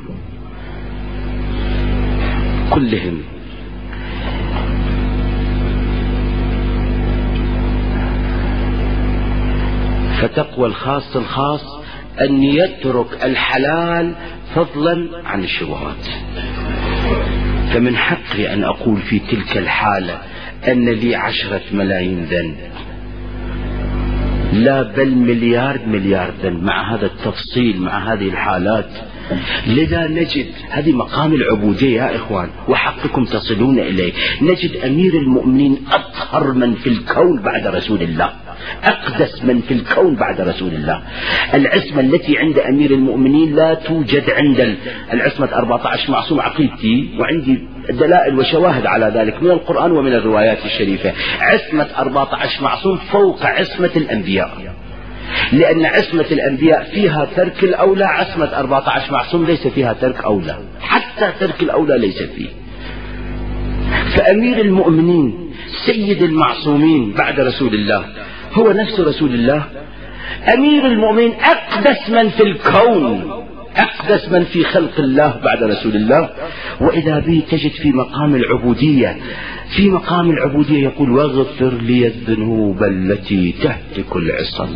فتقوى الخاص أن يترك الحلال فضلا عن الشبهات. فمن حقي أن أقول في تلك الحالة أن لي 10 ملايين ذنب، لا بل مليار ذنب، مع هذا التفصيل، مع هذه الحالات. لذا نجد هذه مقام العبودية يا إخوان، وحقكم تصلون إليه. نجد أمير المؤمنين أطهر من في الكون بعد رسول الله، أقدس من في الكون بعد رسول الله. العصمة التي عند أمير المؤمنين لا توجد عند العصمة 14 معصوم عقيدتي، وعندي دلائل وشواهد على ذلك من القرآن ومن الروايات الشريفة. عصمة 14 معصوم فوق عصمة الأنبياء، لأن عصمة الأنبياء فيها ترك الأولى، عصمة 14 معصوم ليس فيها ترك أولى، حتى ترك الأولى ليس فيه. فأمير المؤمنين سيد المعصومين بعد رسول الله هو نفس رسول الله، أمير المؤمنين أقدس من في الكون، أقدس من في خلق الله بعد رسول الله، وإذا به تجد في مقام العبودية، في مقام العبودية يقول واغفر لي الذنوب التي تهتك العصم،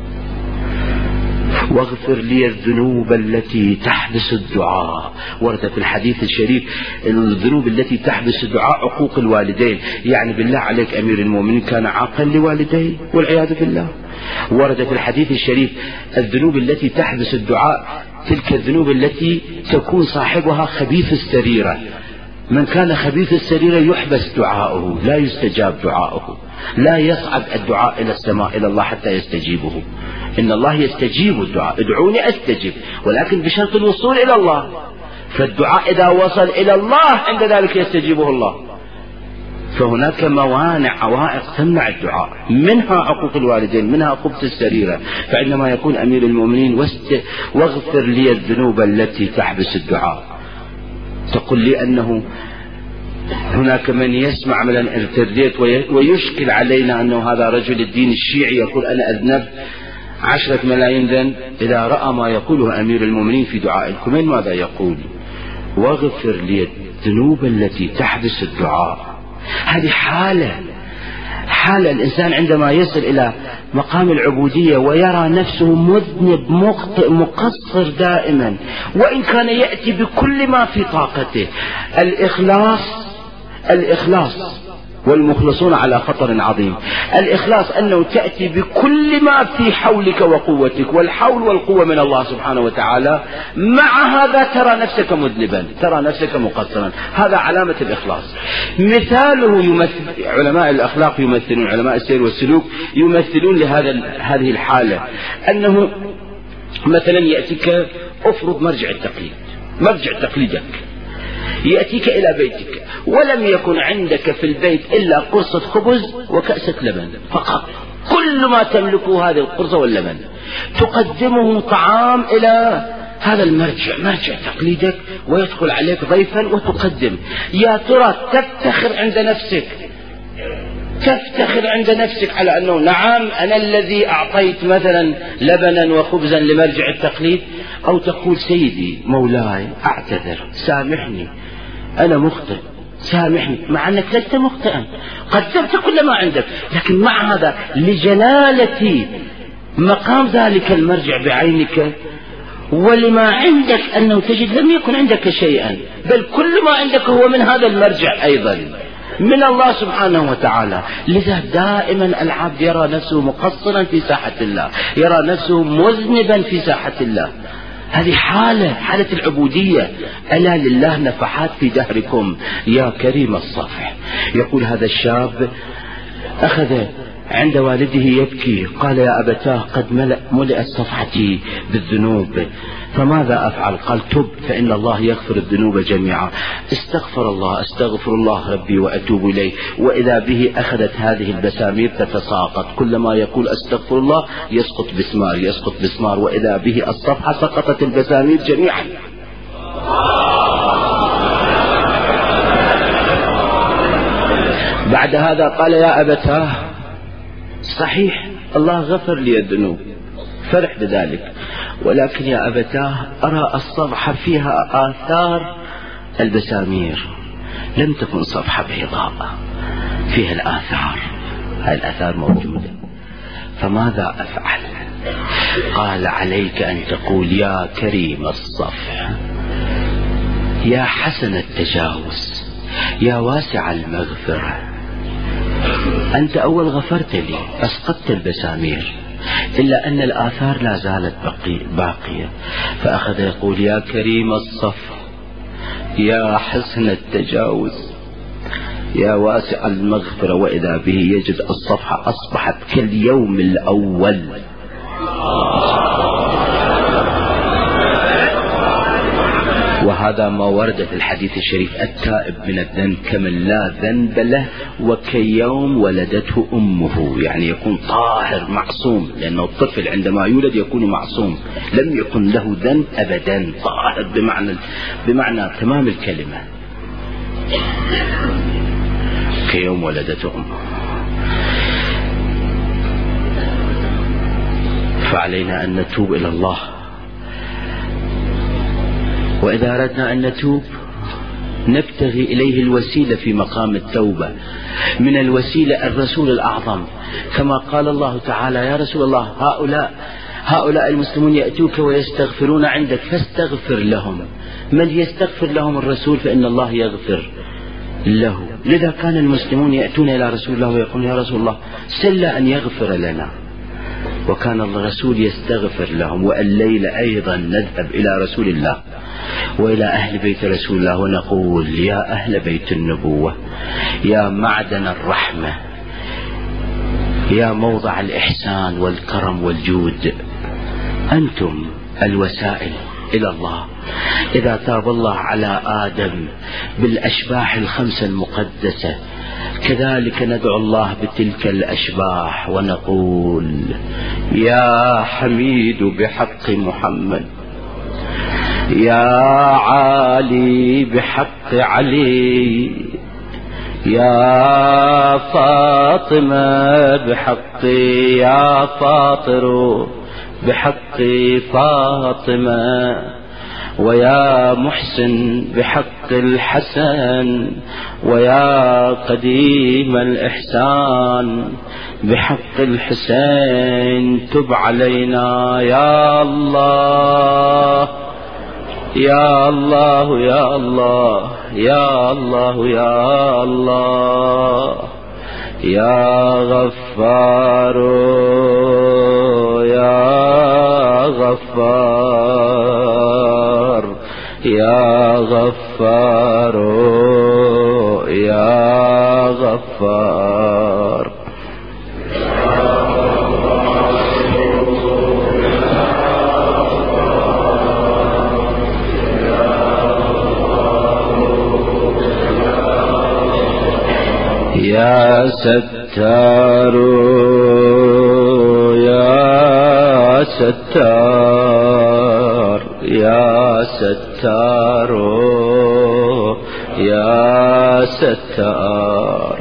واغفر لي الذنوب التي تحبس الدعاء. ورد في الحديث الشريف الذنوب التي تحبس الدعاء عقوق الوالدين، يعني بالله عليك أمير المؤمنين كان عاقا لوالديه والعياذ بالله. ورد في الحديث الشريف الذنوب التي تحبس الدعاء تلك الذنوب التي تكون صاحبها خبيث السريرة، من كان خبيث السريرة يحبس دعاؤه، لا يستجاب دعاؤه، لا يصعد الدعاء إلى السماء إلى الله حتى يستجيبه. إن الله يستجيب الدعاء، ادعوني أستجب، ولكن بشرط الوصول إلى الله. فالدعاء إذا وصل إلى الله عند ذلك يستجيبه الله. فهناك موانع عوائق تمنع الدعاء، منها عقوق الوالدين، منها خبث السريرة. فعندما يكون أمير المؤمنين واغفر لي الذنوب التي تحبس الدعاء، تقول لي أنه هناك من يسمع من الانترنت ويشكل علينا أنه هذا رجل الدين الشيعي يقول أنا أذنب 10 ملايين ذنب. إذا رأى ما يقوله أمير المؤمنين في دعاء الكمين ماذا يقول؟ واغفر لي الذنوب التي تحبس الدعاء. هذه حالة الإنسان عندما يصل إلى مقام العبودية ويرى نفسه مذنب مخطئ مقصر دائما، وإن كان يأتي بكل ما في طاقته. الإخلاص والمخلصون على خطر عظيم. الإخلاص أنه تأتي بكل ما في حولك وقوتك، والحول والقوة من الله سبحانه وتعالى، مع هذا ترى نفسك مذنبا، ترى نفسك مقصرا. هذا علامة الإخلاص. مثاله علماء الأخلاق يمثلون، علماء السير والسلوك يمثلون هذه الحالة، أنه مثلا يأتيك أفرض مرجع تقليدك، يأتيك إلى بيتك ولم يكن عندك في البيت إلا قرصة خبز وكأسة لبن فقط، كل ما تملكه هذه القرصة واللبن. تقدمه طعام إلى هذا مرجع تقليدك، ويدخل عليك ضيفا وتقدم. يا ترى تفتخر عند نفسك على أنه نعم أنا الذي أعطيت مثلا لبنا وخبزا لمرجع التقليد، أو تقول سيدي مولاي أعتذر سامحني أنا مخطئ سامحني، مع أنك لست مخطئا، قدمت كل ما عندك، لكن مع هذا لجلالة مقام ذلك المرجع بعينك ولما عندك أنه تجد لم يكن عندك شيئا، بل كل ما عندك هو من هذا المرجع أيضا من الله سبحانه وتعالى. لذا دائما العبد يرى نفسه مقصرا في ساحة الله، يرى نفسه مذنبا في ساحة الله. هذه حالة العبودية. ألا لله نفحات في دهركم يا كريم الصفح. يقول هذا الشاب أخذ عند والده يبكي، قال يا أبتاه قد ملئت صفحتي بالذنوب فماذا أفعل؟ قال تب فإن الله يغفر الذنوب جميعا. استغفر الله ربي وأتوب إليه. وإذا به أخذت هذه البسامير تتساقط، كلما يقول استغفر الله يسقط بسمار، وإذا به الصفحة سقطت البسامير جميعا. بعد هذا قال يا أبتاه صحيح الله غفر لي الذنوب، فرح بذلك، ولكن يا أبتاه أرى الصفحة فيها آثار البسامير، لم تكن صفحة بيضاء فيها الآثار، هاي الآثار موجودة، فماذا أفعل؟ قال عليك أن تقول يا كريم الصفح، يا حسن التجاوز، يا واسع المغفرة، أنت أول غفرت لي أسقطت البسامير، إلا أن الآثار لا زالت باقية. فأخذ يقول يا كريم الصفح، يا حسن التجاوز، يا واسع المغفرة، وإذا به يجد الصفحة أصبحت كاليوم الأول. وهذا ما ورد في الحديث الشريف التائب من الذنب كمن لا ذنب له وكيوم ولدته أمه، يعني يكون طاهر معصوم، لأنه الطفل عندما يولد يكون معصوم لم يكن له ذنب أبدا، طاهر بمعنى تمام الكلمة، كيوم ولدته أمه. فعلينا أن نتوب إلى الله. وإذا أردنا أن نتوب نبتغي إليه الوسيلة في مقام التوبة. من الوسيلة الرسول الأعظم، كما قال الله تعالى: يا رسول الله هؤلاء المسلمون يأتوك ويستغفرون عندك فاستغفر لهم. من يستغفر لهم؟ الرسول، فإن الله يغفر له. لذا كان المسلمون يأتون إلى رسول الله ويقولون: يا رسول الله سل أن يغفر لنا. وكان الرسول يستغفر لهم. والليلة أيضا نذهب إلى رسول الله وإلى أهل بيت رسول الله ونقول: يا أهل بيت النبوة، يا معدن الرحمة، يا موضع الإحسان والكرم والجود، أنتم الوسائل إلى الله. إذا تاب الله على آدم بالأشباح الخمسة المقدسة، كذلك ندعو الله بتلك الأشباح ونقول: يا حميد بحق محمد، يا عالي بحق علي، يا فاطمة بحق، يا فاطر بحق فاطمة، ويا محسن بحق الحسن، ويا قديم الإحسان بحق الحسين، تب علينا يا الله يا الله يا الله يا الله يا الله، يا غفار يا غفار يا غفار يا غفار. يا ستار يا ستار يا ستار يا ستار.